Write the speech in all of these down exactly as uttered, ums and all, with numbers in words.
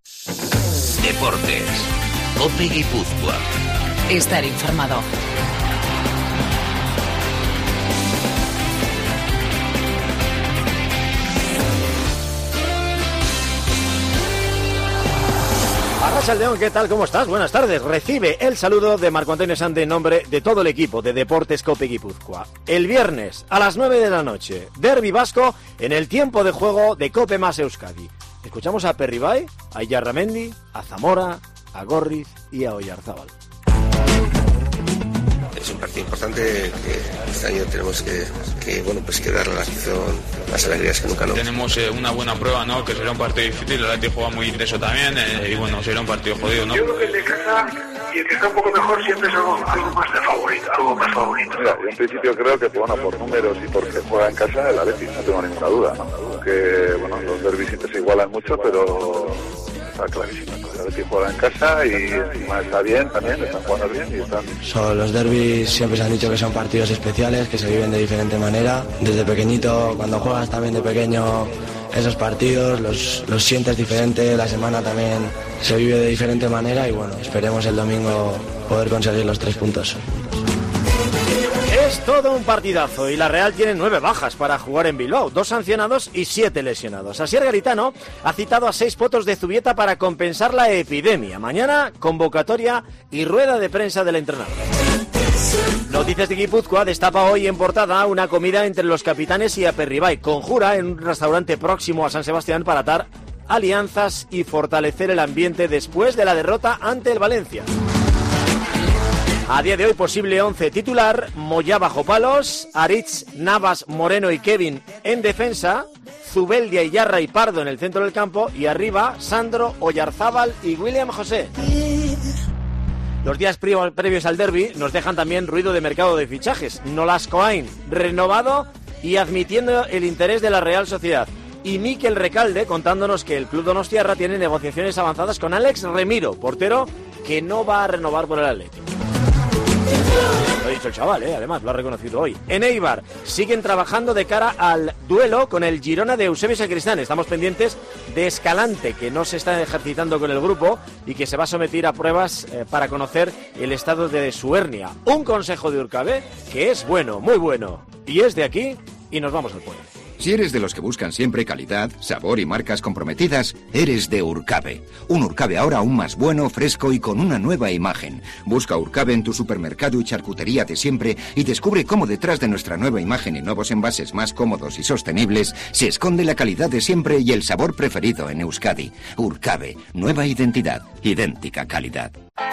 Deportes. COPE Guipúzcoa. Estar informado. Arrachaldeón, ¿qué tal? ¿Cómo estás? Buenas tardes. Recibe el saludo de Marco Antonio Sande en nombre de todo el equipo de Deportes COPE Guipúzcoa. El viernes a las nueve de la noche, derbi vasco en el tiempo de juego de COPE más Euskadi. Escuchamos a Perribay, a Illarramendi, a Zamora, a Gorriz y a Oyarzábal. Es un partido importante que este año tenemos que, que bueno, pues que darle a la afición las alegrías que nunca nos. Tenemos eh, una buena prueba, ¿no? Que será un partido difícil, el Atleti juega muy intenso también eh, y bueno, será un partido jodido, ¿no? Yo creo que el de casa y el que está un poco mejor siempre es algo, algo más de favorito, algo más favorito. Mira, yo en principio creo que bueno, por números y porque juega en casa el Atleti, no tengo ninguna duda, ¿no? Que bueno, los derbis siempre se igualan mucho, pero está clarísimo. El Atleti juega en casa y encima está bien también, están jugando bien y están... So, los derbis siempre se han dicho que son partidos especiales, que se viven de diferente manera. Desde pequeñito, cuando juegas también de pequeño esos partidos, los, los sientes diferente, la semana también se vive de diferente manera y bueno, esperemos el domingo poder conseguir los tres puntos. Es todo un partidazo y la Real tiene nueve bajas para jugar en Bilbao, dos sancionados y siete lesionados. Asier Garitano ha citado a seis potos de Zubieta para compensar la epidemia. Mañana, convocatoria y rueda de prensa del entrenador. Noticias de Guipúzcoa destapa hoy en portada una comida entre los capitanes y Aperribay. Conjura en un restaurante próximo a San Sebastián para atar alianzas y fortalecer el ambiente después de la derrota ante el Valencia. A día de hoy, posible once titular: Moyá bajo palos, Aritz, Navas, Moreno y Kevin en defensa, Zubeldia, Iyarra y Pardo en el centro del campo y arriba Sandro, Oyarzábal y William José. Los días previos al derbi nos dejan también ruido de mercado de fichajes. Nolascoain, renovado y admitiendo el interés de la Real Sociedad. Y Mikel Recalde contándonos que el club donostiarra tiene negociaciones avanzadas con Alex Remiro, portero que no va a renovar por el Atlético. Lo ha dicho el chaval, ¿eh? Además lo ha reconocido hoy. En Eibar siguen trabajando de cara al duelo con el Girona de Eusebio Sacristán. Estamos pendientes de Escalante, que no se está ejercitando con el grupo y que se va a someter a pruebas eh, para conocer el estado de su hernia. Un consejo de Urcabe que es bueno, muy bueno. Y es de aquí y nos vamos al pueblo. Si eres de los que buscan siempre calidad, sabor y marcas comprometidas, eres de Urcabe. Un Urcabe ahora aún más bueno, fresco y con una nueva imagen. Busca Urcabe en tu supermercado y charcutería de siempre y descubre cómo detrás de nuestra nueva imagen y nuevos envases más cómodos y sostenibles se esconde la calidad de siempre y el sabor preferido en Euskadi. Urcabe, nueva identidad, idéntica calidad.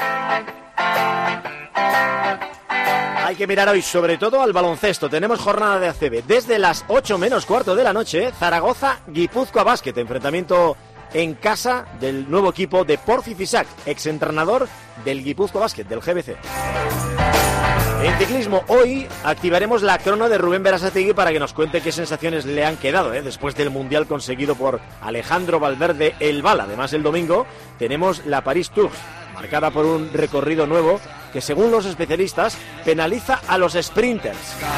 Hay que mirar hoy sobre todo al baloncesto. Tenemos jornada de A C B. Desde las ocho menos cuarto de la noche, Zaragoza-Guipúzcoa Basket. Enfrentamiento en casa del nuevo equipo de Porfi Fisac, exentrenador del Guipúzcoa Basket, del G B C. En ciclismo, hoy activaremos la crono de Rubén Berasategui para que nos cuente qué sensaciones le han quedado, ¿eh? después del mundial conseguido por Alejandro Valverde El Bala. Además, el domingo tenemos la París-Tours, marcada por un recorrido nuevo que, según los especialistas, penaliza a los sprinters.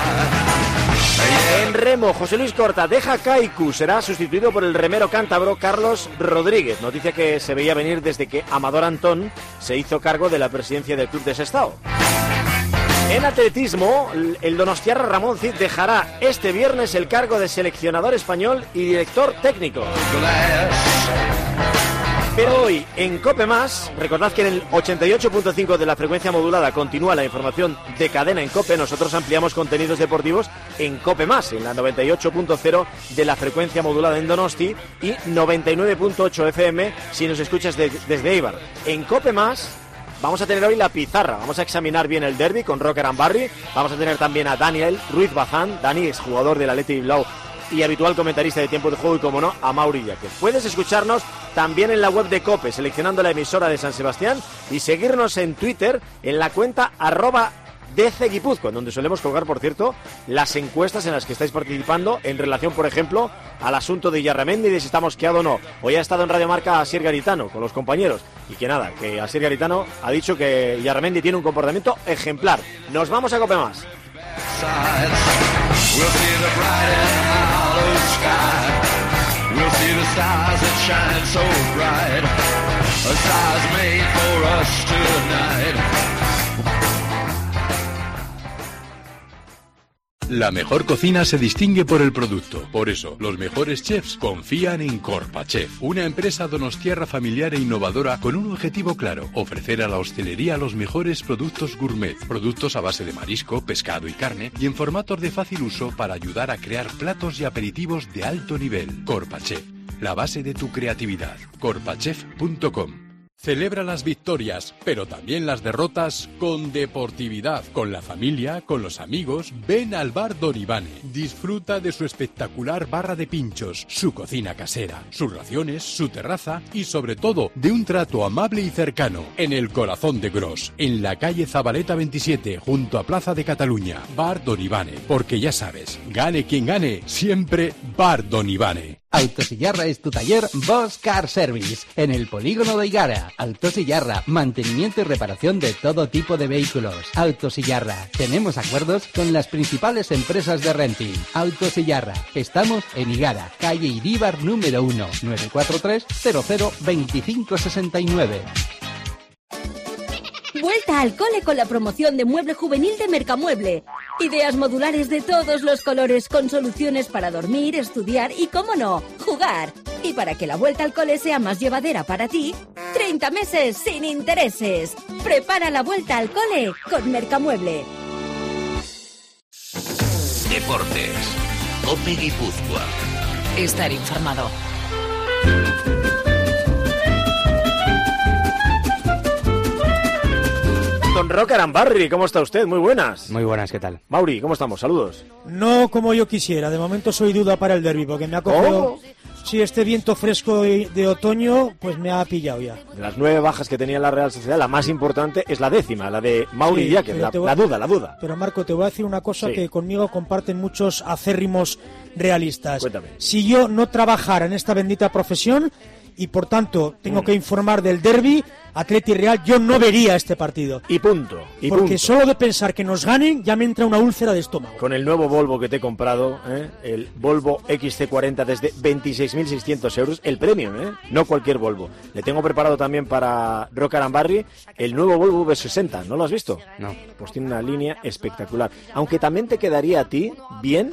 En remo, José Luis Corta deja Kaiku, será sustituido por el remero cántabro Carlos Rodríguez, noticia que se veía venir desde que Amador Antón se hizo cargo de la presidencia del club de Sestao. En atletismo, el donostiarra Ramón Cid dejará este viernes el cargo de seleccionador español y director técnico. Pero hoy, en COPE Más, recordad que en el ochenta y ocho punto cinco de la frecuencia modulada continúa la información de cadena en COPE. Nosotros ampliamos contenidos deportivos en COPE Más, en la noventa y ocho punto cero de la frecuencia modulada en Donosti y noventa y nueve punto ocho F M si nos escuchas de, desde Eibar. En COPE Más vamos a tener hoy la pizarra, vamos a examinar bien el derbi con Rocker and Barry, vamos a tener también a Daniel Ruiz Bazán, Dani es jugador del Athletic Bilbao y habitual comentarista de Tiempo de Juego y, como no, a Mauri Yaquez. Puedes escucharnos también en la web de COPE, seleccionando la emisora de San Sebastián y seguirnos en Twitter en la cuenta arroba D C Guipúzcoa, donde solemos colgar, por cierto, las encuestas en las que estáis participando en relación, por ejemplo, al asunto de Illarramendi y de si está mosqueado o no. Hoy ha estado en Radio Marca Asier Garitano con los compañeros y que nada, que Asier Garitano ha dicho que Illarramendi tiene un comportamiento ejemplar. Nos vamos a COPE Más. We'll see the bright and hollow sky. We'll see the stars that shine so bright. La mejor cocina se distingue por el producto. Por eso, los mejores chefs confían en Corpachef, una empresa donostiarra familiar e innovadora con un objetivo claro: ofrecer a la hostelería los mejores productos gourmet, productos a base de marisco, pescado y carne, y en formatos de fácil uso para ayudar a crear platos y aperitivos de alto nivel. Corpachef, la base de tu creatividad. corpachef punto com. Celebra las victorias, pero también las derrotas con deportividad, con la familia, con los amigos. Ven al bar Don Ivane. Disfruta de su espectacular barra de pinchos, su cocina casera, sus raciones, su terraza y sobre todo de un trato amable y cercano. En el corazón de Gros, en la calle Zabaleta veintisiete, junto a Plaza de Cataluña. Bar Don Ivane, porque ya sabes, gane quien gane, siempre Bar Don Ivane. Autosillarra es tu taller Bosch Car Service, en el polígono de Higara. Autosillarra, mantenimiento y reparación de todo tipo de vehículos. Autosillarra, tenemos acuerdos con las principales empresas de renting. Autosillarra, estamos en Higara, calle Iríbar número uno, nueve cuatro tres cero cero veinticinco sesenta y nueve. Vuelta al cole con la promoción de mueble juvenil de Mercamueble. Ideas modulares de todos los colores con soluciones para dormir, estudiar y, cómo no, jugar. Y para que la vuelta al cole sea más llevadera para ti, treinta meses sin intereses. Prepara la vuelta al cole con Mercamueble. Deportes. COPE Guipúzcoa. Estar informado. Don Roque Arambarri, ¿cómo está usted? Muy buenas. Muy buenas, ¿qué tal? Mauri, ¿cómo estamos? Saludos. No como yo quisiera, de momento soy duda para el derbi, porque me ha cogido... Si este viento fresco de, de otoño, pues me ha pillado ya. De las nueve bajas que tenía la Real Sociedad, la más importante es la décima, la de Mauri sí, Diáquez, la, voy... la duda, la duda. Pero Marco, te voy a decir una cosa sí. que conmigo comparten muchos acérrimos realistas. Cuéntame. Si yo no trabajara en esta bendita profesión y por tanto tengo mm. que informar del derbi, Atleti Real, yo no vería este partido. Y punto. Y Porque punto. solo de pensar que nos ganen ya me entra una úlcera de estómago. Con el nuevo Volvo que te he comprado, ¿eh? El Volvo X C cuarenta desde veintiséis mil seiscientos euros, el premium, ¿eh? No cualquier Volvo. Le tengo preparado también para Roque Arambarri el nuevo Volvo V sesenta, ¿no lo has visto? No. Pues tiene una línea espectacular. Aunque también te quedaría a ti bien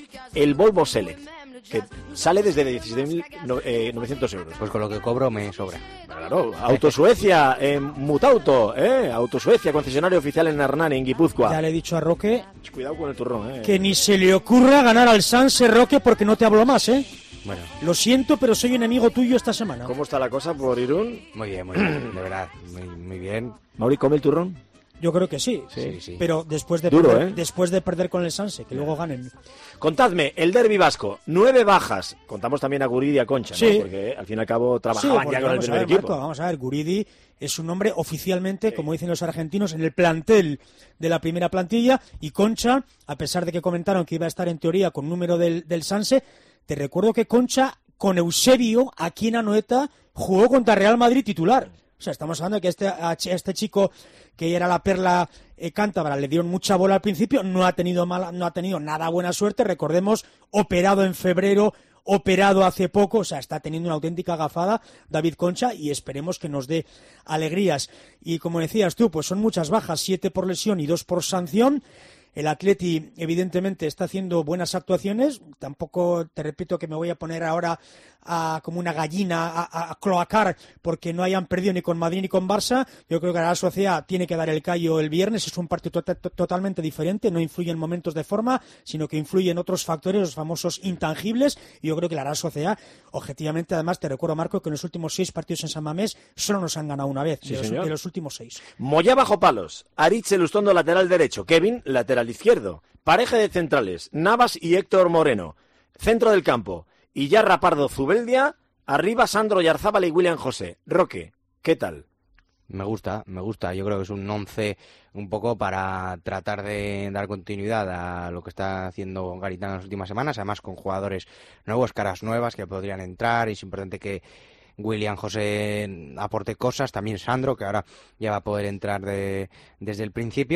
el Volvo Select, que sale desde dieciséis mil novecientos euros. Pues con lo que cobro me sobra. Claro, Autosuecia, en Mutauto, ¿eh? Autosuecia, concesionario oficial en Hernani, en Guipúzcoa. Ya le he dicho a Roque... Cuidado con el turrón, ¿eh? Que ni se le ocurra ganar al Sanse, Roque, porque no te hablo más, ¿eh? Bueno. Lo siento, pero soy enemigo tuyo esta semana. ¿Cómo está la cosa por Irún? Muy bien, muy bien, de verdad, muy, muy bien. Mauri, ¿come el turrón? Yo creo que sí, sí, sí. Pero después de, Duro, perder, ¿eh? después de perder con el Sanse, que luego ganen. Contadme, el derbi vasco, nueve bajas. Contamos también a Guridi y a Concha, sí. ¿no? Porque al fin y al cabo trabajaban sí, ya con el primer ver, equipo. Marco, vamos a ver, Guridi es un nombre oficialmente, sí. como dicen los argentinos, en el plantel de la primera plantilla. Y Concha, a pesar de que comentaron que iba a estar en teoría con número del, del Sanse, te recuerdo que Concha, con Eusebio, aquí en Anoeta, jugó contra Real Madrid titular. O sea, estamos hablando de que este, a este chico que era la perla eh, cántabra le dieron mucha bola al principio, no ha tenido mala, no ha tenido nada buena suerte, recordemos, operado en febrero, operado hace poco, o sea, está teniendo una auténtica gafada David Concha y esperemos que nos dé alegrías. Y como decías tú, pues son muchas bajas, siete por lesión y dos por sanción. El Atleti, evidentemente, está haciendo buenas actuaciones. Tampoco, te repito, que me voy a poner ahora a, como una gallina a, a, a cloacar porque no hayan perdido ni con Madrid ni con Barça. Yo creo que la Sociedad tiene que dar el callo el viernes. Es un partido to- to- totalmente diferente. No influye en momentos de forma, sino que influye en otros factores, los famosos intangibles. Y yo creo que la Real Sociedad, objetivamente, además, te recuerdo, Marco, que en los últimos seis partidos en San Mamés solo nos han ganado una vez, sí, de, los, de los últimos seis. Moyá bajo palos, Aritz Elustondo lateral derecho, Kevin lateral izquierdo, pareja de centrales, Navas y Héctor Moreno, centro del campo, Iyarra Pardo Zubeldia, arriba Sandro Yarzábal y William José. Roque, ¿qué tal? Me gusta, me gusta. Yo creo que es un once un poco para tratar de dar continuidad a lo que está haciendo Garitano en las últimas semanas, además con jugadores nuevos, caras nuevas que podrían entrar, y es importante que William José aporte cosas, también Sandro, que ahora ya va a poder entrar de, desde el principio.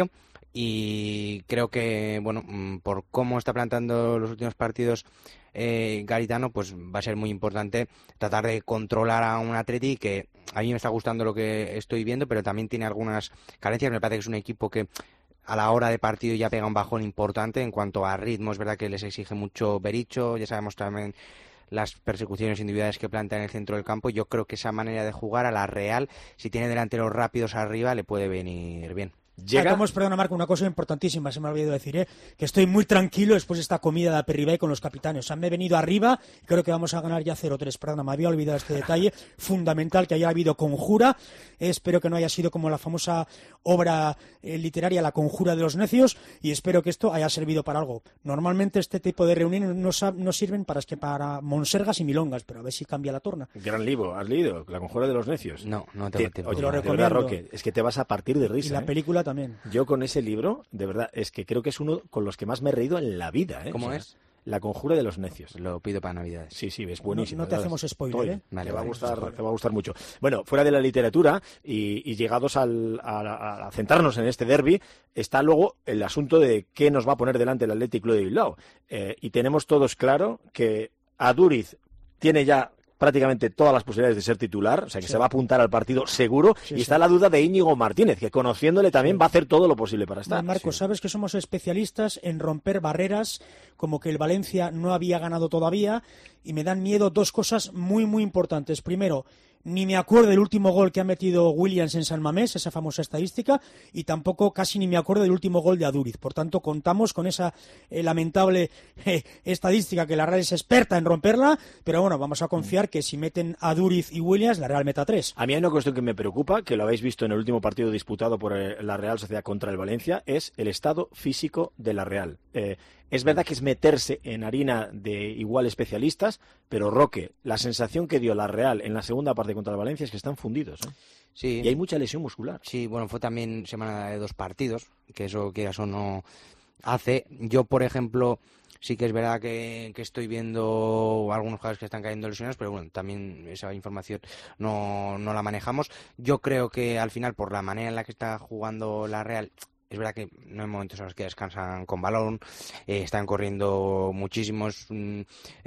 y creo que, bueno, por cómo está plantando los últimos partidos eh, Garitano, pues va a ser muy importante tratar de controlar a un Atleti que a mí me está gustando lo que estoy viendo, pero también tiene algunas carencias. Me parece que es un equipo que a la hora de partido ya pega un bajón importante en cuanto a ritmo. Es verdad que les exige mucho Berizzo, ya sabemos también las persecuciones individuales que plantea en el centro del campo. Yo creo que esa manera de jugar a la Real, si tiene delanteros rápidos arriba, le puede venir bien. Llega... Vamos, perdona Marco, una cosa importantísima, se me ha olvidado decir, ¿eh? que estoy muy tranquilo después de esta comida de Aperribay con los capitanes. O sea, me he venido arriba y creo que vamos a ganar ya cero tres. Perdona, me había olvidado este detalle fundamental, que haya habido conjura. Eh, espero que no haya sido como la famosa obra eh, literaria La conjura de los necios, y espero que esto haya servido para algo. Normalmente este tipo de reuniones no, no sirven para, es que para monsergas y milongas, pero a ver si cambia la torna. Gran libro, ¿has leído? La conjura de los necios. No, no te, te, te, oye, te lo de recomiendo. verdad, Roque, es que te vas a partir de risa. Y la ¿eh? película también. Yo con ese libro, de verdad, es que creo que es uno con los que más me he reído en la vida. ¿eh? ¿Cómo o sea, es? La conjura de los necios. Lo pido para Navidades. Sí, sí, es buenísimo. No, no te hacemos spoiler, ¿eh? Vale, te, va vale, a gustar, spoiler. te va a gustar mucho. Bueno, fuera de la literatura y, y llegados al, a, a centrarnos en este derbi, está luego el asunto de qué nos va a poner delante el Athletic Club de Bilbao. Eh, y tenemos todos claro que Aduriz tiene ya prácticamente todas las posibilidades de ser titular, o sea que sí. se va a apuntar al partido seguro, sí, y está sí. la duda de Íñigo Martínez, que conociéndole también sí. va a hacer todo lo posible para estar. Marco, sí. sabes que somos especialistas en romper barreras, como que el Valencia no había ganado todavía, y me dan miedo dos cosas muy, muy importantes. Primero, ni me acuerdo del último gol que ha metido Williams en San Mamés, esa famosa estadística, y tampoco casi ni me acuerdo del último gol de Aduriz. Por tanto, contamos con esa eh, lamentable eh, estadística, que la Real es experta en romperla, pero bueno, vamos a confiar que si meten Aduriz y Williams, la Real meta tres. A mí hay una cuestión que me preocupa, que lo habéis visto en el último partido disputado por eh, la Real Sociedad contra el Valencia, es el estado físico de la Real. Eh, Es verdad que es meterse en harina de igual especialistas, pero Roque, la sensación que dio la Real en la segunda parte contra el Valencia es que están fundidos, ¿eh? Sí. Y hay mucha lesión muscular. Sí, bueno, fue también semana de dos partidos, que eso quieras o no hace. Yo, por ejemplo, sí que es verdad que, que estoy viendo algunos jugadores que están cayendo lesionados, pero bueno, también esa información no, no la manejamos. Yo creo que al final, por la manera en la que está jugando la Real, es verdad que no hay momentos en los que descansan con balón, eh, están corriendo muchísimo, es un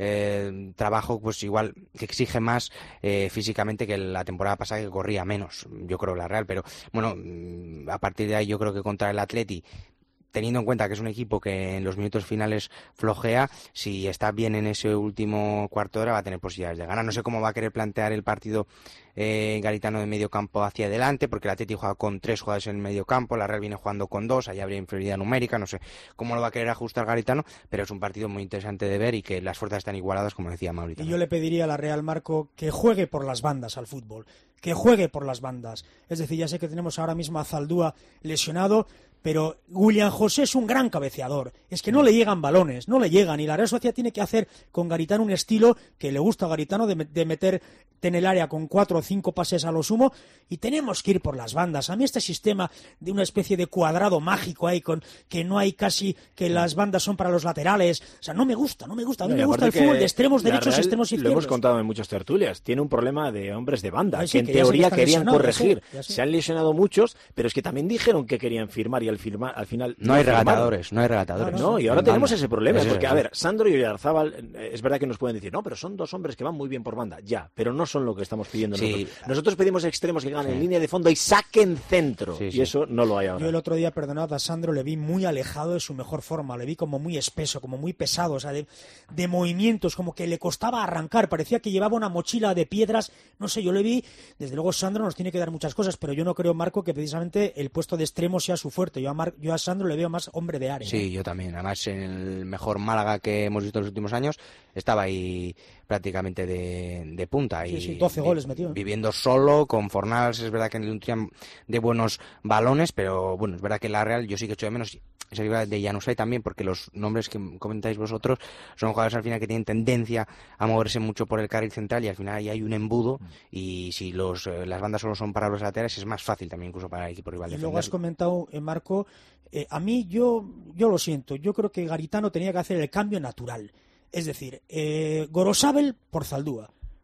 eh, trabajo pues igual que exige más eh, físicamente que la temporada pasada, que corría menos, yo creo, la Real, pero bueno, a partir de ahí yo creo que contra el Atleti, teniendo en cuenta que es un equipo que en los minutos finales flojea, si está bien en ese último cuarto de hora va a tener posibilidades de ganar. No sé cómo va a querer plantear el partido eh, Garitano de medio campo hacia adelante, porque el Atleti juega con tres jugadores en el medio campo, la Real viene jugando con dos, ahí habría inferioridad numérica, no sé cómo lo va a querer ajustar Garitano, pero es un partido muy interesante de ver y que las fuerzas están igualadas, como decía Mauricio. Y yo le pediría a la Real, Marco, que juegue por las bandas al fútbol, que juegue por las bandas. Es decir, ya sé que tenemos ahora mismo a Zaldúa lesionado, pero William José es un gran cabeceador. Es que no le llegan balones, no le llegan. Y la Real Sociedad tiene que hacer con Garitano un estilo que le gusta a Garitano, de, de meter en el área con cuatro o cinco pases a lo sumo. Y tenemos que ir por las bandas. A mí este sistema de una especie de cuadrado mágico ahí, con que no hay casi, que las bandas son para los laterales. O sea, no me gusta, no me gusta. A mí no, me gusta el fútbol de extremos derechos y extremos izquierdos. Lo hemos contado en muchas tertulias. Tiene un problema de hombres de banda, Ay, sí, que en que teoría que querían corregir. Ya sé, ya sé. Se han lesionado muchos, pero es que también dijeron que querían firmar y al firmar al final no, no hay regatadores, no hay regatadores. No, no, y ahora tenemos ese problema, es porque eso. a ver, Sandro y Oyarzábal, es verdad que nos pueden decir, no, pero son dos hombres que van muy bien por banda, ya, pero no son lo que estamos pidiendo sí. nosotros. Nosotros pedimos extremos que ganen sí. línea de fondo y saquen centro, sí, y sí. eso no lo hay ahora. Yo el otro día, perdonad, a Sandro le vi muy alejado de su mejor forma, le vi como muy espeso, como muy pesado, o sea, de, de movimientos, como que le costaba arrancar, parecía que llevaba una mochila de piedras, no sé, yo le vi, desde luego Sandro nos tiene que dar muchas cosas, pero yo no creo, Marco, que precisamente el puesto de extremo sea su fuerte. Yo a, Mar- yo a Sandro le veo más hombre de área. Sí, ¿eh? yo también. Además, en el mejor Málaga que hemos visto en los últimos años, estaba ahí prácticamente de, de punta. Sí, y, sí, doce goles metió. Viviendo solo, con Fornals, es verdad que nutrían de buenos balones, pero bueno, es verdad que la Real yo sí que echo de menos esa figura de Januzaj también, porque los nombres que comentáis vosotros son jugadores al final que tienen tendencia a moverse mucho por el carril central y al final ahí hay un embudo mm. y si los eh, las bandas solo son para los laterales es más fácil también incluso para el equipo rival. Y luego has comentado, eh, Marco, eh, a mí yo, yo lo siento, yo creo que Garitano tenía que hacer el cambio natural. Es decir, eh, Gorosabel por Zaldúa,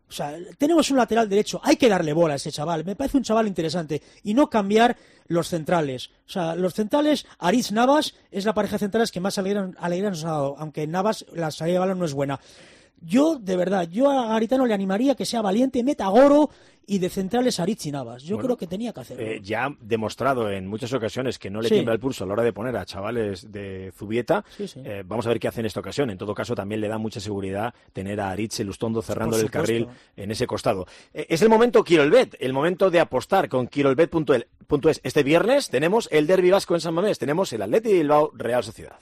O sea, tenemos un lateral derecho, hay que darle bola a ese chaval, me parece un chaval interesante, y no cambiar los centrales. O sea, los centrales, Aritz Navas, es la pareja de centrales que más alegría, alegría nos ha dado, aunque Navas, la salida de balón no es buena. Yo, de verdad, yo a Garitano le animaría que sea valiente, meta Goro y de centrales Aritz y Navas. Yo bueno, creo que tenía que hacerlo. Eh, ya ha demostrado en muchas ocasiones que no le sí. tiembla el pulso a la hora de poner a chavales de Zubieta. Sí, sí. Eh, vamos a ver qué hace en esta ocasión. En todo caso, también le da mucha seguridad tener a Aritz Elustondo cerrando el carril en ese costado. Eh, es el momento Quirolbet, el momento de apostar con Quirolbet punto es. Este viernes tenemos el derbi vasco en San Mamés, tenemos el Athletic Bilbao Real Sociedad.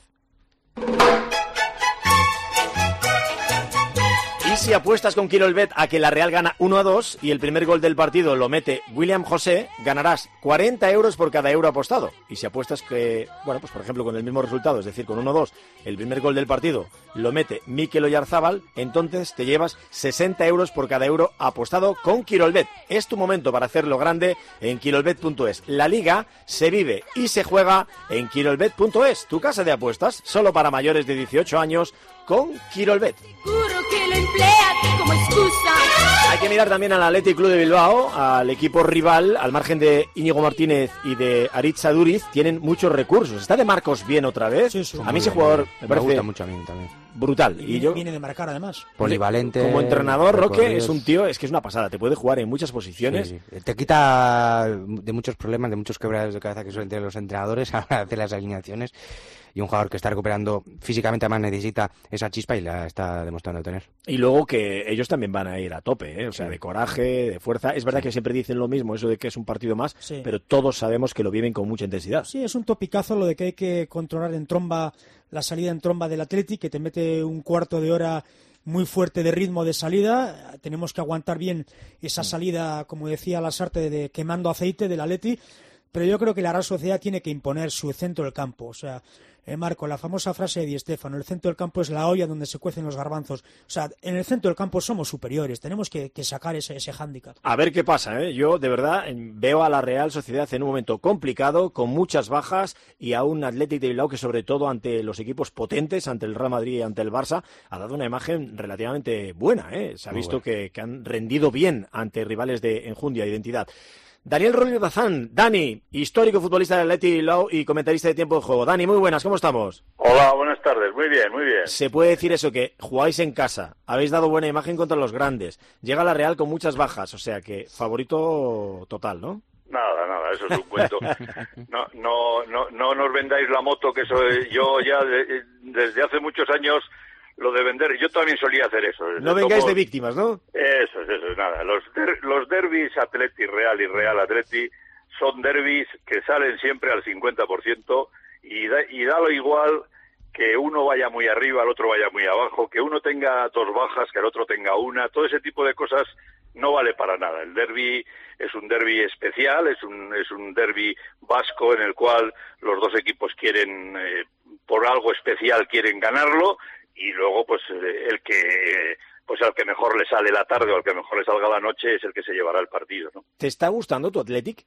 Y si apuestas con Quirolbet a que la Real gana uno a dos y el primer gol del partido lo mete William José, ganarás cuarenta euros por cada euro apostado. Y si apuestas que, bueno, pues por ejemplo con el mismo resultado, es decir, con uno a dos, el primer gol del partido lo mete Mikel Oyarzábal, entonces te llevas sesenta euros por cada euro apostado con Quirolbet. Es tu momento para hacerlo grande en Quirolbet punto es. La liga se vive y se juega en Quirolbet punto es, tu casa de apuestas, solo para mayores de dieciocho años con Quirolbet. Que lo emplea como excusa. Hay que mirar también al Athletic Club de Bilbao, al equipo rival, al margen de Íñigo Martínez y de Aritz Aduriz, tienen muchos recursos. ¿Está de Marcos bien otra vez? Sí, sí, a mí ese jugador me, me parece gusta mucho a mí también. Brutal. Y, y yo viene de marcar además. Polivalente. Como entrenador, Roque es un tío, es que es una pasada, te puede jugar en muchas posiciones. Sí, sí. Te quita de muchos problemas, de muchos quebraderos de cabeza que suelen tener los entrenadores a hacer las alineaciones. Y un jugador que está recuperando físicamente, además necesita esa chispa y la está demostrando tener. Y luego que ellos también van a ir a tope, ¿eh? O sea, de coraje, de fuerza. Es verdad sí. que siempre dicen lo mismo, eso de que es un partido más, sí. pero todos sabemos que lo viven con mucha intensidad. Sí, es un topicazo lo de que hay que controlar en tromba la salida en tromba del Athletic, que te mete un cuarto de hora muy fuerte de ritmo de salida. Tenemos que aguantar bien esa salida, como decía Lasarte, de quemando aceite del Athletic. Pero yo creo que la Real Sociedad tiene que imponer su centro del campo. O sea, eh, Marco, la famosa frase de Di Stéfano, el centro del campo es la olla donde se cuecen los garbanzos. O sea, en el centro del campo somos superiores, tenemos que, que sacar ese, ese hándicap. A ver qué pasa, ¿eh? Yo, de verdad, veo a la Real Sociedad en un momento complicado, con muchas bajas, y a un Athletic de Bilbao que, sobre todo ante los equipos potentes, ante el Real Madrid y ante el Barça, ha dado una imagen relativamente buena, ¿eh? Se ha Muy visto bueno. que, que han rendido bien ante rivales de enjundia e identidad. Daniel Rodríguez Bazán, Dani, histórico futbolista del Athletic Bilbao y comentarista de Tiempo de Juego. Dani, muy buenas, ¿cómo estamos? Hola, buenas tardes, muy bien, muy bien. Se puede decir eso, que jugáis en casa, habéis dado buena imagen contra los grandes, llega la Real con muchas bajas, o sea que favorito total, ¿no? Nada, nada, eso es un cuento. No, no, no, no nos vendáis la moto, que eso yo ya de, desde hace muchos años... Lo de vender, yo también solía hacer eso. No vengáis tomo... de víctimas, ¿no? Eso es, eso es, nada. Los, der, los derbis Athletic Real y Real Athletic son derbis que salen siempre al cincuenta por ciento y da, y da lo igual que uno vaya muy arriba, el otro vaya muy abajo, que uno tenga dos bajas, que el otro tenga una, todo ese tipo de cosas no vale para nada. El derbi es un derbi especial, es un, es un derbi vasco en el cual los dos equipos quieren, eh, por algo especial quieren ganarlo, y luego pues el que pues al que mejor le sale la tarde o al que mejor le salga la noche es el que se llevará el partido, ¿no? ¿Te está gustando tu Athletic?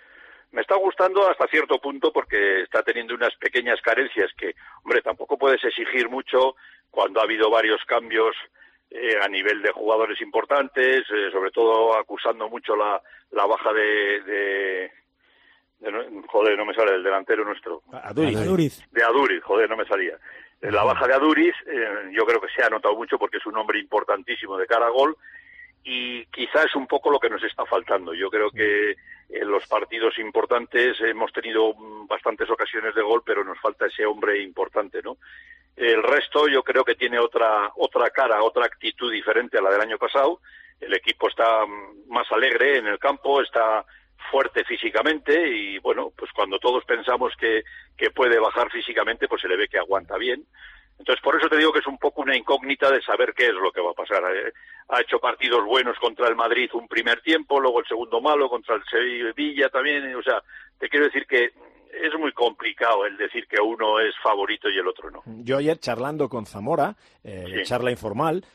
Me está gustando hasta cierto punto porque está teniendo unas pequeñas carencias que, hombre, tampoco puedes exigir mucho cuando ha habido varios cambios eh, a nivel de jugadores importantes, eh, sobre todo acusando mucho la, la baja de... de De, joder, no me sale el delantero nuestro. Aduriz. Aduriz. De Aduriz, joder, no me salía. La baja de Aduriz, eh, yo creo que se ha notado mucho porque es un hombre importantísimo de cara a gol y quizás es un poco lo que nos está faltando. Yo creo que en los partidos importantes hemos tenido bastantes ocasiones de gol, pero nos falta ese hombre importante, ¿no? El resto yo creo que tiene otra otra cara, otra actitud diferente a la del año pasado. El equipo está más alegre en el campo, está fuerte físicamente y bueno, pues cuando todos pensamos que, que puede bajar físicamente, pues se le ve que aguanta bien. Entonces por eso te digo que es un poco una incógnita de saber qué es lo que va a pasar. Eh, ha hecho partidos buenos contra el Madrid un primer tiempo, luego el segundo malo, contra el Sevilla también, o sea, te quiero decir que es muy complicado el decir que uno es favorito y el otro no. Yo ayer charlando con Zamora, eh, sí. charla informal,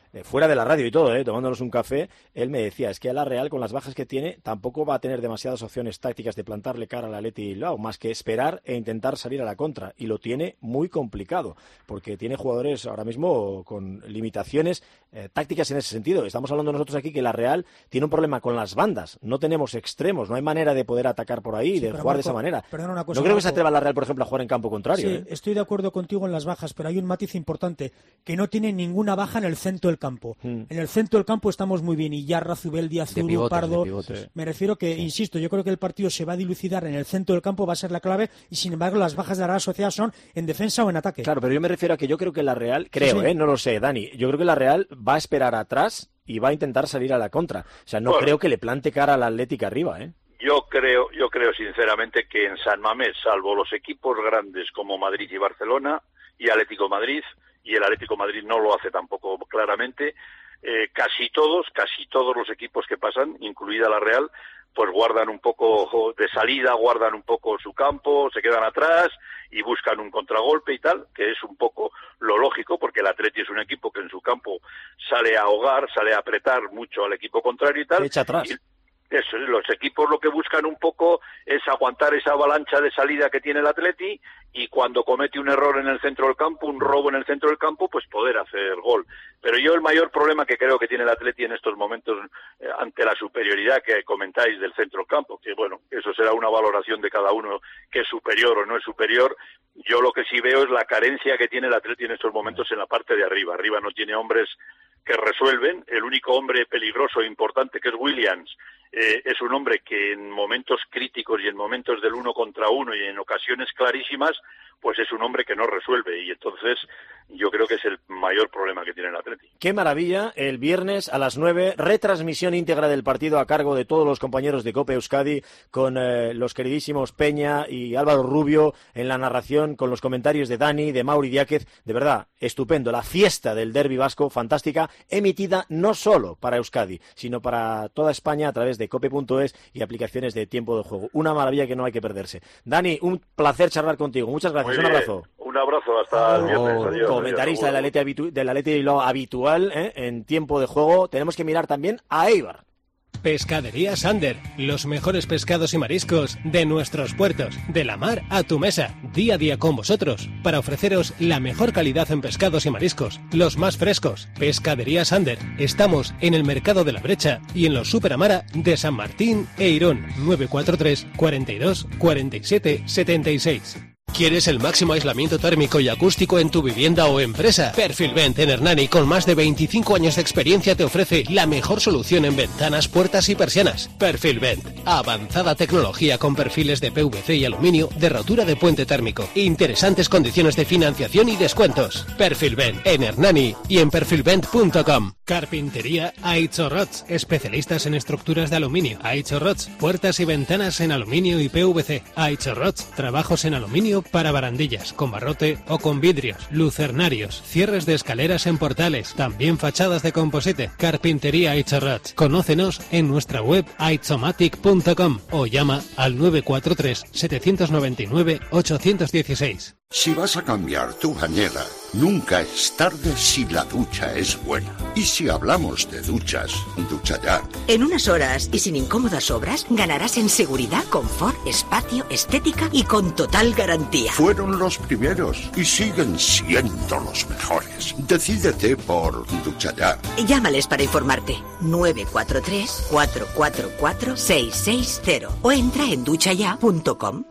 eh, fuera de la radio y todo, eh, tomándonos un café, él me decía, es que a la Real, con las bajas que tiene, tampoco va a tener demasiadas opciones tácticas de plantarle cara al Atleti Bilbao, más que esperar e intentar salir a la contra, y lo tiene muy complicado, porque tiene jugadores ahora mismo con limitaciones eh, tácticas en ese sentido. Estamos hablando nosotros aquí que la Real tiene un problema con las bandas, no tenemos extremos, no hay manera de poder atacar por ahí, sí, de jugar Marco, de esa manera. Una cosa, no creo Marco, que se atreva la Real, por ejemplo, a jugar en campo contrario. Sí, ¿eh? Estoy de acuerdo contigo en las bajas, pero hay un matiz importante, que no tiene ninguna baja en el centro del campo. Mm. En el centro del campo estamos muy bien, y Yarra, Zubeldia, Zuru, Pardo. Pivotes. Me refiero que, sí. insisto, yo creo que el partido se va a dilucidar en el centro del campo, va a ser la clave, y sin embargo las bajas de la Real Sociedad son en defensa o en ataque. Claro, pero yo me refiero a que yo creo que la Real, creo, sí, sí. ¿eh? No lo sé, Dani, yo creo que la Real va a esperar atrás y va a intentar salir a la contra. O sea, no bueno. creo que le plante cara al Atlético arriba, ¿eh? Yo creo, yo creo sinceramente que en San Mamés, salvo los equipos grandes como Madrid y Barcelona y Atlético Madrid, y el Atlético Madrid no lo hace tampoco claramente, eh, casi todos, casi todos los equipos que pasan, incluida la Real, pues guardan un poco de salida, guardan un poco su campo, se quedan atrás y buscan un contragolpe y tal, que es un poco lo lógico, porque el Atleti es un equipo que en su campo sale a ahogar, sale a apretar mucho al equipo contrario y tal. Se echa atrás. Y, Eso, los equipos lo que buscan un poco es aguantar esa avalancha de salida que tiene el Atleti, y cuando comete un error en el centro del campo, un robo en el centro del campo, pues poder hacer gol. Pero yo el mayor problema que creo que tiene el Atleti en estos momentos, eh, ante la superioridad que comentáis del centro del campo, que bueno, eso será una valoración de cada uno, que es superior o no es superior, yo lo que sí veo es la carencia que tiene el Atleti en estos momentos en la parte de arriba. Arriba no tiene hombres que resuelven. El único hombre peligroso e importante, que es Williams, eh, es un hombre que en momentos críticos y en momentos del uno contra uno y en ocasiones clarísimas, pues es un hombre que no resuelve, y entonces yo creo que es el mayor problema que tiene el Atleti. Qué maravilla, el viernes a las nueve, retransmisión íntegra del partido a cargo de todos los compañeros de COPE Euskadi, con eh, los queridísimos Peña y Álvaro Rubio en la narración, con los comentarios de Dani, de Mauri Diáquez. De verdad, estupendo, la fiesta del derbi vasco, fantástica, emitida no solo para Euskadi, sino para toda España a través de cope punto es y aplicaciones de tiempo de juego. Una maravilla que no hay que perderse. Dani, un placer charlar contigo, muchas gracias. Un abrazo. Un abrazo, hasta el viernes. Adiós, comentarista adiós, del Atleti habitu del Atleti Bilbao habitual, ¿eh? En tiempo de juego. Tenemos que mirar también a Eibar. Pescadería Sander, los mejores pescados y mariscos de nuestros puertos, de la mar a tu mesa, día a día con vosotros, para ofreceros la mejor calidad en pescados y mariscos, los más frescos. Pescadería Sander, estamos en el Mercado de la Brecha y en los Superamara de San Martín e Irún. Nueve cuatro tres, cuarenta y dos, cuarenta y siete, setenta y seis. ¿Quieres el máximo aislamiento térmico y acústico en tu vivienda o empresa? Perfilvent en Hernani, con más de veinticinco años de experiencia, te ofrece la mejor solución en ventanas, puertas y persianas. Perfilvent, avanzada tecnología con perfiles de P V C y aluminio de rotura de puente térmico. Interesantes condiciones de financiación y descuentos. Perfilvent en Hernani y en perfilvent punto com. Carpintería Aicho Rods, especialistas en estructuras de aluminio. Aicho Rods, puertas y ventanas en aluminio y P V C. Aicho Rods, trabajos en aluminio para barandillas, con barrote o con vidrios, lucernarios, cierres de escaleras en portales, también fachadas de composite. Carpintería Aicho Rods. Conócenos en nuestra web aichomatic punto com o llama al nueve cuatro tres, siete nueve nueve, ocho uno seis. Si vas a cambiar tu bañera, nunca es tarde si la ducha es buena. Y si hablamos de duchas, Ducha Ya. En unas horas y sin incómodas obras, ganarás en seguridad, confort, espacio, estética y con total garantía. Fueron los primeros y siguen siendo los mejores. Decídete por Ducha Ya. Llámales para informarte. nueve cuatro tres, cuatro cuatro cuatro, seis seis cero o entra en ducha ya punto com.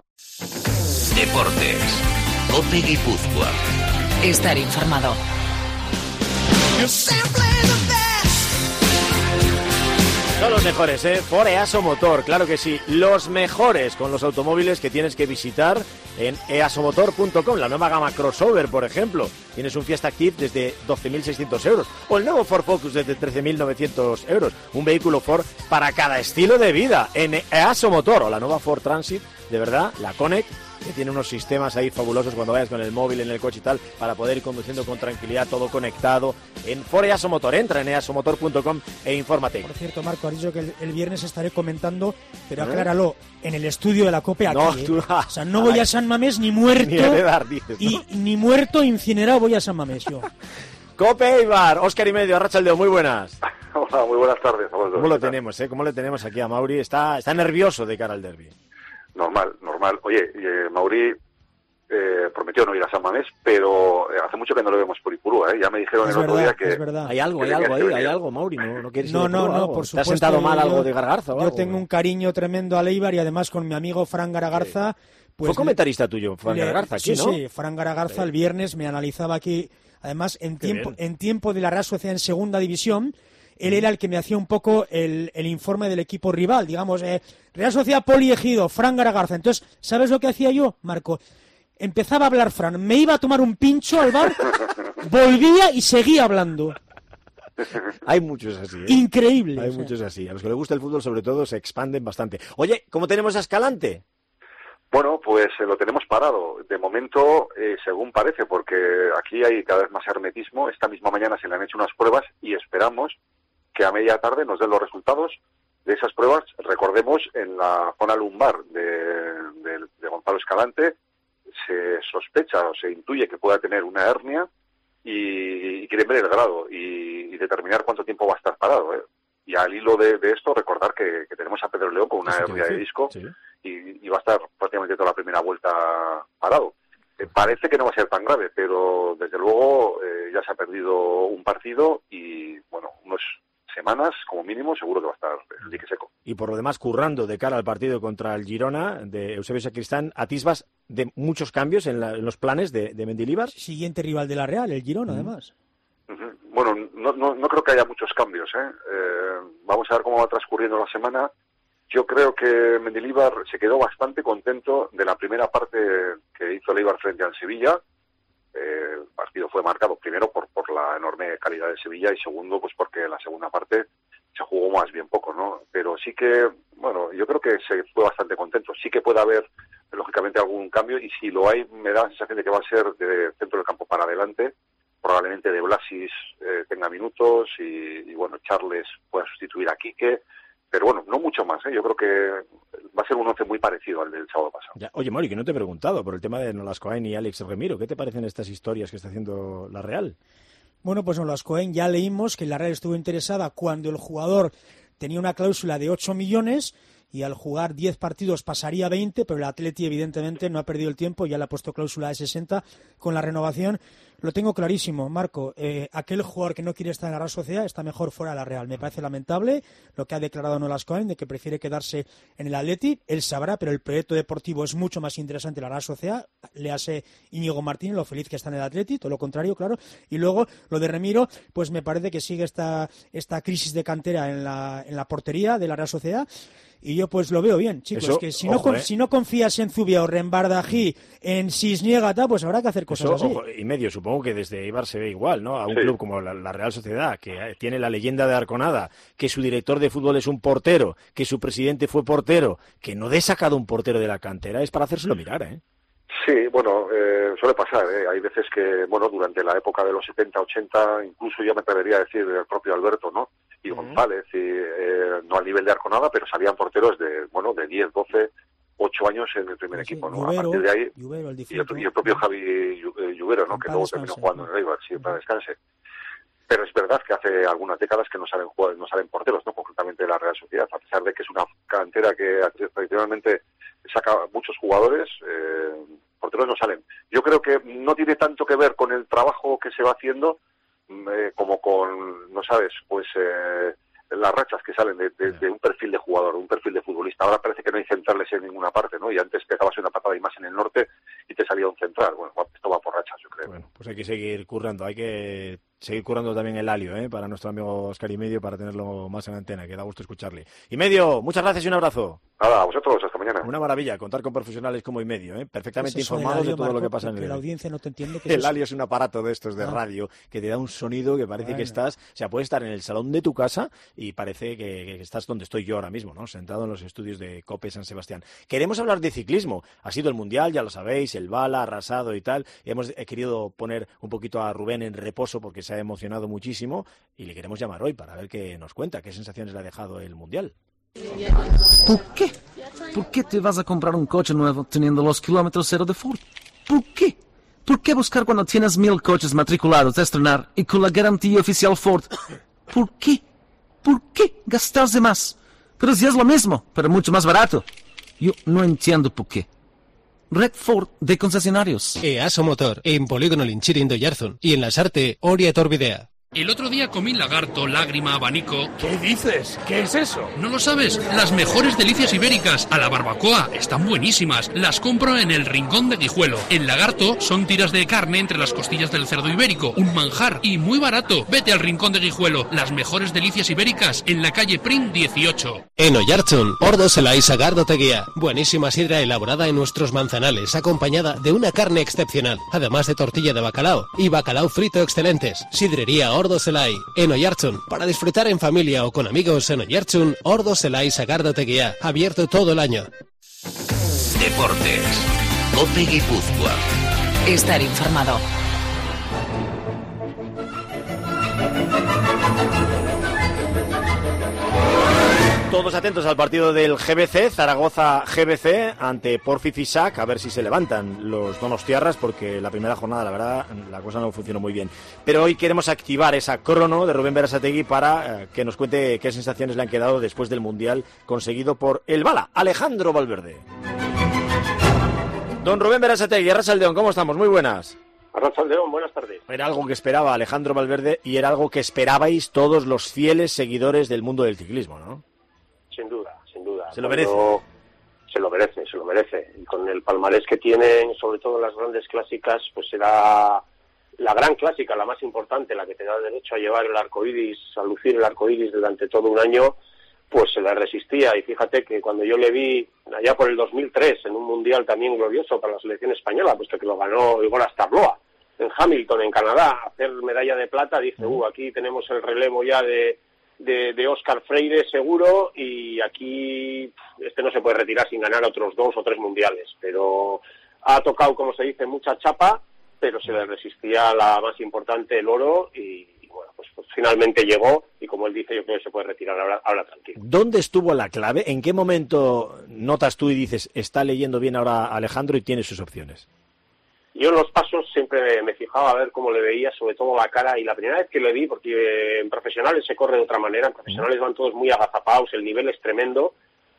Deportes. COPE Guipúzcoa. Estar informado. Son los mejores, ¿eh? Por Easo Motor, claro que sí. Los mejores con los automóviles que tienes que visitar en easomotor punto com. La nueva gama crossover, por ejemplo. Tienes un Fiesta Active desde doce mil seiscientos euros. O el nuevo Ford Focus desde trece mil novecientos euros. Un vehículo Ford para cada estilo de vida en Easo Motor. O la nueva Ford Transit, de verdad, la Connect, que tiene unos sistemas ahí fabulosos cuando vayas con el móvil en el coche y tal, para poder ir conduciendo con tranquilidad, todo conectado en Ford Easo Motor. Entra en easomotor punto com e infórmate. Por cierto, Marco, has dicho que el, el viernes estaré comentando, pero ¿Eh? acláralo, en el estudio de la COPE aquí. No, ¿eh? tú, o sea, no voy a San Mamés ni muerto, ni, heredar, dices, ¿no? y ni muerto incinerado voy a San Mamés yo. Cope Eibar, Óscar y medio, Arratsaldeon, muy buenas. Hola, muy buenas tardes. ¿Cómo lo tenemos, eh? ¿Cómo le tenemos aquí a Mauri? Está, está nervioso de cara al derbi. Normal, normal. Oye, eh, Mauri eh, prometió no ir a San Mamés, pero eh, hace mucho que no lo vemos por Ipurúa, ¿eh? Ya me dijeron es el verdad, otro día que... Es verdad. Hay algo, hay algo ahí, hay algo, Mauri, ¿no, no quieres ir No, no, Ipurúa, no, algo? por ¿Te supuesto. ha sentado mal yo, algo de Garagarza o Yo algo? tengo un cariño tremendo a Leibar y además con mi amigo Fran Garagarza... Pues Fue comentarista tuyo, Fran le, Garagarza, aquí, sí, ¿no? Sí, Fran Garagarza sí. El viernes me analizaba aquí, además en tiempo, bien. en tiempo de la Real Sociedad en Segunda División, él era el que me hacía un poco el, el informe del equipo rival, digamos, eh, Real Sociedad Poliegido, Fran Garagarza. Entonces, ¿sabes lo que hacía yo, Marco? Empezaba a hablar Fran, me iba a tomar un pincho al bar, volvía y seguía hablando. Hay muchos así, ¿eh? Increíble. Hay o sea. muchos así. A los que les gusta el fútbol, sobre todo, se expanden bastante. Oye, ¿cómo tenemos a Escalante? Bueno, pues eh, lo tenemos parado. De momento, eh, según parece, porque aquí hay cada vez más hermetismo. Esta misma mañana se le han hecho unas pruebas y esperamos que a media tarde nos den los resultados de esas pruebas. Recordemos, en la zona lumbar de, de, de Gonzalo Escalante se sospecha o se intuye que pueda tener una hernia y, y quieren ver el grado y, y determinar cuánto tiempo va a estar parado, ¿eh? Y al hilo de, de esto, recordar que, que tenemos a Pedro León con una hernia de disco sí. y, y va a estar prácticamente toda la primera vuelta parado. Eh, parece que no va a ser tan grave, pero desde luego eh, ya se ha perdido un partido y, bueno, unas semanas como mínimo seguro que va a estar el dique seco. Y por lo demás, currando de cara al partido contra el Girona de Eusebio Sacristán, atisbas de muchos cambios en, la, en los planes de, de Mendilibar. Siguiente rival de la Real, el Girona, mm. además. Bueno, no, no, no creo que haya muchos cambios, ¿eh? Eh, vamos a ver cómo va transcurriendo la semana. Yo creo que Mendilibar se quedó bastante contento de la primera parte que hizo el Eibar frente al Sevilla. Eh, el partido fue marcado primero por, por la enorme calidad de Sevilla y segundo, pues porque la segunda parte se jugó más bien poco, ¿no? Pero sí que, bueno, yo creo que se fue bastante contento. Sí que puede haber, lógicamente, algún cambio y si lo hay, me da la sensación de que va a ser de centro del campo para adelante. Probablemente de Blasis eh, tenga minutos y, y, bueno, Charles pueda sustituir a Quique, pero bueno, no mucho más, ¿eh? Yo creo que va a ser un once muy parecido al del sábado pasado. Ya, oye, Mauri, que no te he preguntado por el tema de Nolascoain y Alex Remiro, ¿qué te parecen estas historias que está haciendo la Real? Bueno, pues Nolascoain ya leímos que la Real estuvo interesada cuando el jugador tenía una cláusula de ocho millones y al jugar diez partidos pasaría a veinte, pero el Atleti evidentemente no ha perdido el tiempo, ya le ha puesto cláusula de sesenta con la renovación. Lo tengo clarísimo, Marco, eh, aquel jugador que no quiere estar en la Real Sociedad está mejor fuera de la Real. Me parece lamentable lo que ha declarado Nolascoain de que prefiere quedarse en el Atleti, él sabrá, pero el proyecto deportivo es mucho más interesante en la Real Sociedad, le hace Íñigo Martínez lo feliz que está en el Atleti, todo lo contrario, claro. Y luego lo de Remiro, pues me parece que sigue esta, esta crisis de cantera en la, en la portería de la Real Sociedad. Y yo pues lo veo bien, chicos, Eso, que si, ojo, no, eh. si no confías en Zubia o Rembardají, en Cisniega, pues habrá que hacer cosas Eso, así. Ojo, y medio, supongo que desde Eibar se ve igual, ¿no? A un sí. club como la, la Real Sociedad, que tiene la leyenda de Arconada, que su director de fútbol es un portero, que su presidente fue portero, que no dé sacado un portero de la cantera, es para hacérselo mirar, ¿eh? Sí, bueno, eh, suele pasar, ¿eh? Hay veces que, bueno, durante la época de los setenta, ochenta, incluso yo me atrevería a decir el propio Alberto, ¿no? Y González, y, eh, no al nivel de Arconada, pero salían porteros de, bueno, de diez, doce, ocho años en el primer sí, equipo, ¿no? Lluvero, a partir de ahí, Lluvero, el y, el, y el propio Javi Lluvero, ¿no? Que luego descanse, terminó jugando ¿no? en el Eibar, sí, para descanse. Pero es verdad que hace algunas décadas que no salen no salen porteros, ¿no? Concretamente de la Real Sociedad, a pesar de que es una cantera que tradicionalmente saca muchos jugadores, eh, porteros no salen. Yo creo que no tiene tanto que ver con el trabajo que se va haciendo eh, como con, no sabes, pues eh, las rachas que salen de, de, de un perfil de jugador, un perfil de futbolista. Ahora parece que no hay centrales en ninguna parte, ¿no? Y antes pegabas una patada y más en el norte y te salía un central. Bueno, esto va por rachas, yo creo. Bueno, pues hay que seguir currando, hay que seguir currando también el alio, ¿eh? Para nuestro amigo Óscar y medio, para tenerlo más en antena, que da gusto escucharle. Y medio, muchas gracias y un abrazo. Nada, a vosotros, hasta mañana. Una maravilla, contar con profesionales como y medio, ¿eh? Perfectamente informados de todo Marco, lo que pasa en el... Que la audiencia no te entiende. Que el es alio es un aparato de estos de ah. radio que te da un sonido que parece bueno. que estás... O sea, puedes estar en el salón de tu casa y parece que, que estás donde estoy yo ahora mismo, ¿no? Sentado en los estudios de COPE San Sebastián. Queremos hablar de ciclismo. Ha sido el Mundial, ya lo sabéis, el Bala, arrasado y tal. Y hemos he querido poner un poquito a Rubén en reposo porque se ha emocionado muchísimo y le queremos llamar hoy para ver qué nos cuenta, qué sensaciones le ha dejado el Mundial. ¿Por qué? ¿Por qué te vas a comprar un coche nuevo teniendo los kilómetros cero de Ford? ¿Por qué? ¿Por qué buscar cuando tienes mil coches matriculados a estrenar y con la garantía oficial Ford? ¿Por qué? ¿Por qué gastarse más? Pero si es lo mismo, pero mucho más barato. Yo no entiendo por qué. Red Ford de concesionarios. EASO Motor, en Polígono Linchirin de Yarzun y en Lasarte, Oria Torbidea. El otro día comí lagarto, lágrima, abanico... ¿Qué dices? ¿Qué es eso? ¿No lo sabes? Las mejores delicias ibéricas, a la barbacoa, están buenísimas. Las compro en el Rincón de Guijuelo. El lagarto son tiras de carne entre las costillas del cerdo ibérico, un manjar y muy barato. Vete al Rincón de Guijuelo, las mejores delicias ibéricas en la calle Prim dieciocho. En Oyartzun, Ordo Selai Sagardo Teguía. Buenísima sidra elaborada en nuestros manzanales, acompañada de una carne excepcional, además de tortilla de bacalao y bacalao frito excelentes. Sidrería Ordo Selai, en Oyartzun, para disfrutar en familia o con amigos en Oyartzun, Ordo Selai Sagardo Teguía, abierto todo el año. Deportes, COPE Guipúzcoa. Estar informado. Todos atentos al partido del G B C, Zaragoza-G B C, ante Porfi Fisac, a ver si se levantan los donostiarras, porque la primera jornada, la verdad, la cosa no funcionó muy bien. Pero hoy queremos activar esa crono de Rubén Berasategui para eh, que nos cuente qué sensaciones le han quedado después del Mundial conseguido por el Bala, Alejandro Valverde. Don Rubén Berasategui, Arrachaldeón, ¿cómo estamos? Muy buenas. Arrachaldeón, buenas tardes. Era algo que esperaba Alejandro Valverde y era algo que esperabais todos los fieles seguidores del mundo del ciclismo, ¿no? Sin duda, sin duda. Se lo merece. Cuando... Se lo merece, se lo merece. Y con el palmarés que tienen, sobre todo en las grandes clásicas, pues será la gran clásica, la más importante, la que te da derecho a llevar el arco iris, a lucir el arco iris durante todo un año, pues se le resistía. Y fíjate que cuando yo le vi allá por el dos mil tres, en un mundial también glorioso para la selección española, puesto que lo ganó Igor Astarloa, en Hamilton, en Canadá, hacer medalla de plata, dije, uh, aquí tenemos el relevo ya de... De, de Óscar Freire seguro, y aquí este no se puede retirar sin ganar otros dos o tres mundiales, pero ha tocado, como se dice, mucha chapa, pero se le resistía la más importante, el oro, y, y bueno, pues, pues finalmente llegó, y como él dice, yo creo que se puede retirar ahora, ahora tranquilo. ¿Dónde estuvo la clave? ¿En qué momento notas tú y dices, está leyendo bien ahora Alejandro y tiene sus opciones? Yo en los pasos siempre me fijaba a ver cómo le veía, sobre todo la cara, y la primera vez que le vi, porque en profesionales se corre de otra manera, en profesionales van todos muy agazapados, el nivel es tremendo,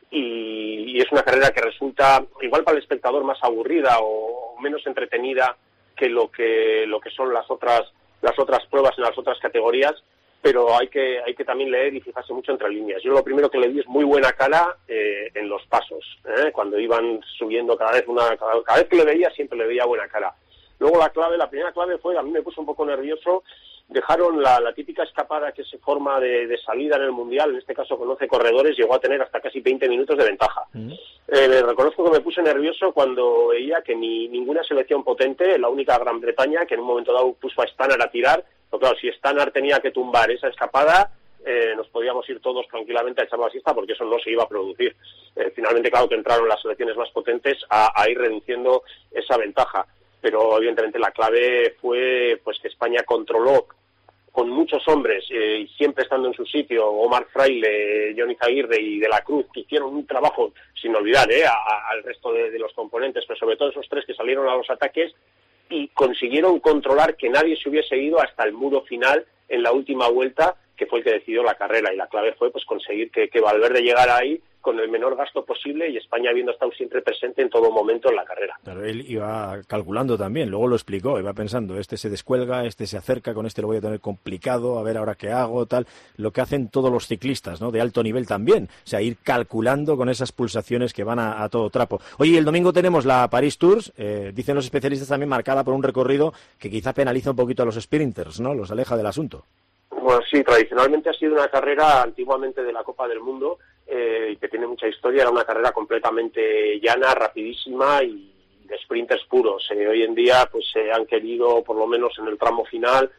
y, y es una carrera que resulta, igual para el espectador, más aburrida o menos entretenida que lo que lo que son las otras las otras pruebas en las otras categorías, pero hay que hay que también leer y fijarse mucho entre líneas. Yo lo primero que le vi es muy buena cara eh, en los pasos, ¿eh? Cuando iban subiendo cada vez una cada, cada vez que le veía siempre le veía buena cara. Luego la clave, la primera clave fue, a mí me puso un poco nervioso, dejaron la, la típica escapada que se forma de, de salida en el Mundial, en este caso con once corredores, llegó a tener hasta casi veinte minutos de ventaja. Uh-huh. Eh, reconozco que me puse nervioso cuando veía que ni ninguna selección potente, la única Gran Bretaña, que en un momento dado puso a Stannard a tirar, pero claro, si Stannard tenía que tumbar esa escapada, eh, nos podíamos ir todos tranquilamente a echar la siesta, porque eso no se iba a producir. Eh, finalmente, claro que entraron las selecciones más potentes a, a ir reduciendo esa ventaja. Pero evidentemente la clave fue pues que España controló con muchos hombres eh, y siempre estando en su sitio, Omar Fraile, Johnny Zaguirre y De la Cruz, que hicieron un trabajo sin olvidar eh, a, a, al resto de, de los componentes, pero sobre todo esos tres que salieron a los ataques y consiguieron controlar que nadie se hubiese ido hasta el muro final en la última vuelta, que fue el que decidió la carrera, y la clave fue pues conseguir que, que Valverde llegara ahí con el menor gasto posible y España habiendo estado siempre presente en todo momento en la carrera. Claro, él iba calculando también, luego lo explicó, iba pensando, este se descuelga, este se acerca, con este lo voy a tener complicado, a ver ahora qué hago, tal, lo que hacen todos los ciclistas, ¿no?, de alto nivel también, o sea, ir calculando con esas pulsaciones que van a, a todo trapo. Oye, el domingo tenemos la Paris Tours, eh, dicen los especialistas también, marcada por un recorrido que quizá penaliza un poquito a los sprinters, ¿no?, los aleja del asunto. Bueno, sí, tradicionalmente ha sido una carrera antiguamente de la Copa del Mundo, eh, que tiene mucha historia, era una carrera completamente llana, rapidísima y de sprinters puros. Eh, hoy en día pues se han querido, por lo menos en el tramo final,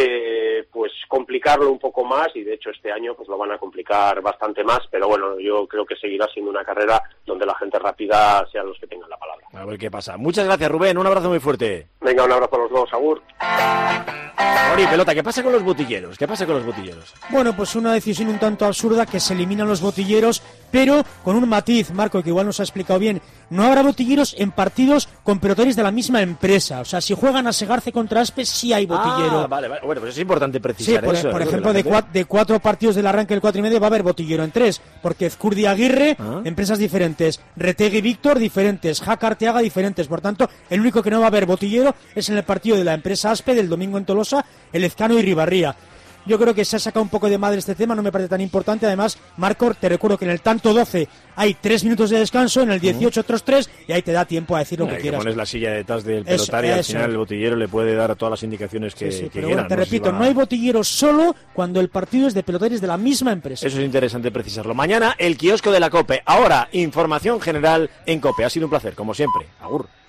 eh, pues complicarlo un poco más, y de hecho este año pues lo van a complicar bastante más, pero bueno, yo creo que seguirá siendo una carrera donde la gente rápida sean los que tengan la palabra. A ver qué pasa. Muchas gracias, Rubén, un abrazo muy fuerte. Venga, un abrazo a los dos, agur. Ori, pelota, ¿qué pasa con los botilleros? ¿Qué pasa con los botilleros? Bueno, pues una decisión un tanto absurda, que se eliminan los botilleros, pero con un matiz, Marco, que igual nos ha explicado bien. No habrá botilleros en partidos con pelotaris de la misma empresa. O sea, si juegan a Segarce contra Aspe, sí hay botillero. Ah, vale, vale. Bueno, pues es importante precisar sí, por, eso. por ¿no? ejemplo, de, cua de cuatro partidos del arranque del cuatro y medio va a haber botillero en tres, porque Ezcurdi Aguirre, ¿Ah? empresas diferentes, Retegui Víctor, diferentes, Jaca Arteaga, diferentes. Por tanto, el único que no va a haber botillero es en el partido de la empresa Aspe del domingo en Tolosa, el Ezcano y Ribarría. Yo creo que se ha sacado un poco de madre este tema, no me parece tan importante. Además, Marco, te recuerdo que en el tanto doce hay tres minutos de descanso, en el dieciocho otros tres, y ahí te da tiempo a decir lo Ay, que, que quieras. Pones la silla detrás del pelotario y al final el botillero le puede dar todas las indicaciones que, sí, sí, que pero quieran. Bueno, te no repito, si va... no hay botillero solo cuando el partido es de pelotaris de la misma empresa. Eso es interesante precisarlo. Mañana, el kiosco de la COPE. Ahora, información general en COPE. Ha sido un placer, como siempre. Agur.